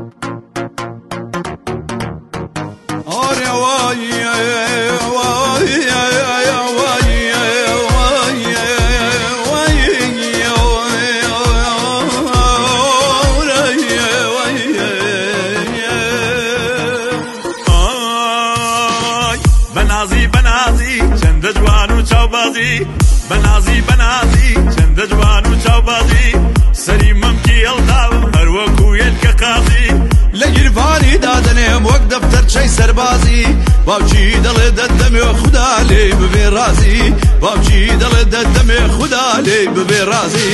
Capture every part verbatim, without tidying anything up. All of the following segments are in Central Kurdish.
بنازی بنازی چند جوان و چاوبازی بنازی بنازی چند جوان و چاوبازی سری ممکی الداو هر وکویل که قاضی لگیروانی دادنیم وەک دەفتەر چەی سەربازی باوکی دەڵێ دەدەمێ خودا لێی ببێ رازی باوکی دەڵێ دەدەمێ خودا لێی ببێ رازی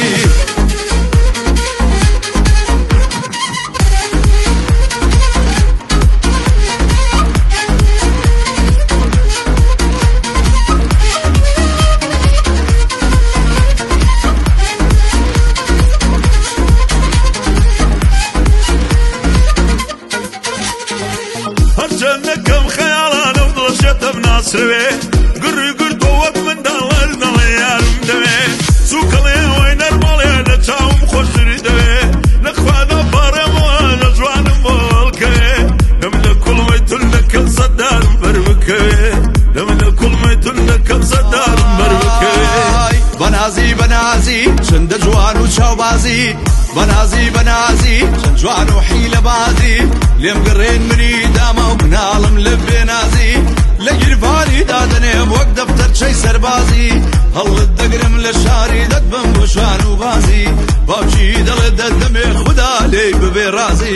هەرچەندەکەم خەیاڵانە و دڵشێتم ناسرەوێ گڕی گرتۆ وەک منداڵ دەڵێ یارم دەوێ سووکەڵێ ئەوەی نەرمەڵێ لە چاوم خۆشتری دەوێ لەخوادا پارەمەوە لە جوانم بۆڵکەوێ دەم لە کوڵمەی تون دەکەم سەددارم بەربکەوێ دەم لە کوڵمەی تون دەکەم سەددارم بەربکەوێ بەنازی بەنازی چەندە جوان و چاوبازی بەنازی بەنازی چەند جوان و حیلەبازی لێم گەڕێن منی دامە و مناڵم لە بێنازی لە گیرفانی دادەنێم وەک دەفتەر چەی سەربازی هەڵت دەگرم لە شاری دەتبم بۆ شوان و بازی باوکی دەڵێ دەدەمێ خودا لێی ببێ رازی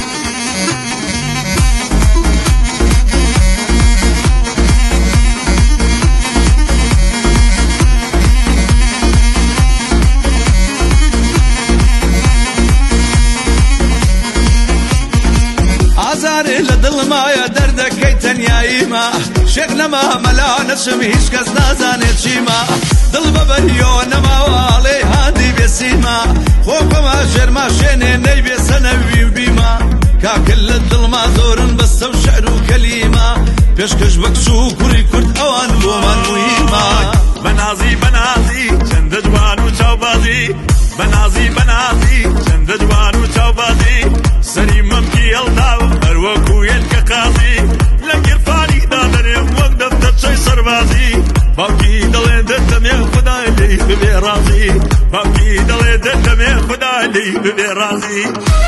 ئازارێ لە دڵمایە دەردەکەی تەنیاییمە شێخ نەما مەلا نەچم هیچ کەس نازانێت چیمە دڵ بەبەریۆ نەماواڵێ هاندی بێسیمە خۆپەما ژێرما شوێنێ نەیبێ سەنەوی و بیمە کاکل لە دڵما زۆرن بەستە و شەعر و کەلیمە پێشکەش بە کچ و کوڕی کورد ئەوان بۆمان موهیمە بەنازی بەنازی چەندە جوان و چاوبازی بەنازی بەنازی چەندە جوان و چاوبازی سەری مەمکی هەڵداو هەر وەکویل کە قازی لە گیرفانی دادەنێم وەک دەفتەر چەی سەربازی باوکی دەڵێ دەدەمێ خودا لێی ببێ رازی باوکی دەڵێ دەدەمێ خودا لێی ببێ رازی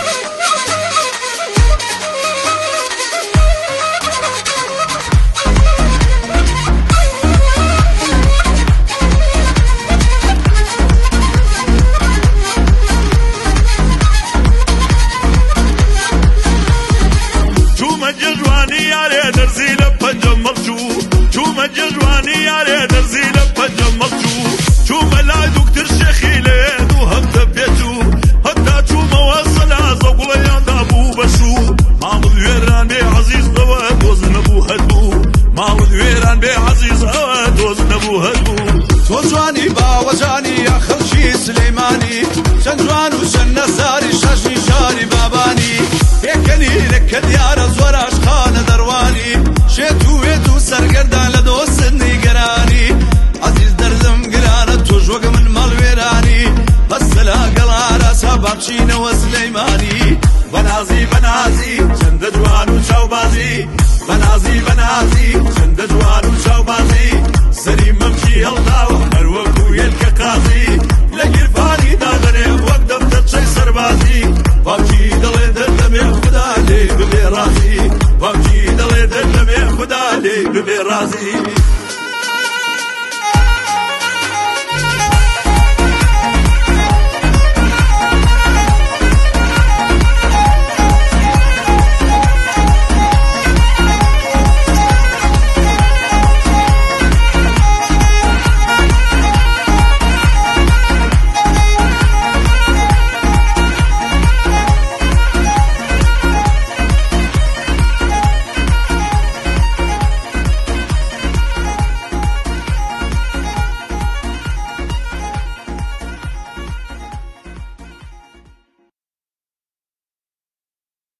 جوانی یارێ دەرزی لە پەنجەم مەڵچوو چوومە جوانی یارێ دەرزی لە پەنجەم مەڵچوو چوومە لای دوکتر شێخی لێ دوو هەفتە پێچوو هەتا چوومەوە سەلازە گوڵەیاندا بوو بەشوو ماڵت وێران بێ عەزیز ئەوە دۆز نەبوو هەدبوو ماڵت وێران بێ عەزیز ئەوە دۆز نەبوو هەدبوو تۆ جوانی باوەجانی یا خەڵکی سلەیمانی چەند جوان و چەند نەزاری شەشی شاری بابانی پێکەنی لەکە دیارە زۆر عاشقانە دەڕوانی شێت و وێت و سەرگەردان لە دۆست نیگەرانی عەزیز دەردم گرانە تۆش وەک من مەڵوێرانی هەستە لەگەڵ ئاراسا بابچینەوە سلەیمانی بەنازی بەنازی چەندە جوان و چاوبازی بەنازی بەنازی چەندە جوان و چاوبازی سەری مەمکی هەڵداوە هەر وەکویل کە قازی لە گیرفانی دادەنێم وەک دەفتەر چەی سەربازی باوکی دەڵێ دەدەمێ خودا لێی ببێ رازی باوکی دەڵێ دەدەمێ خودا لێی ببێ رازی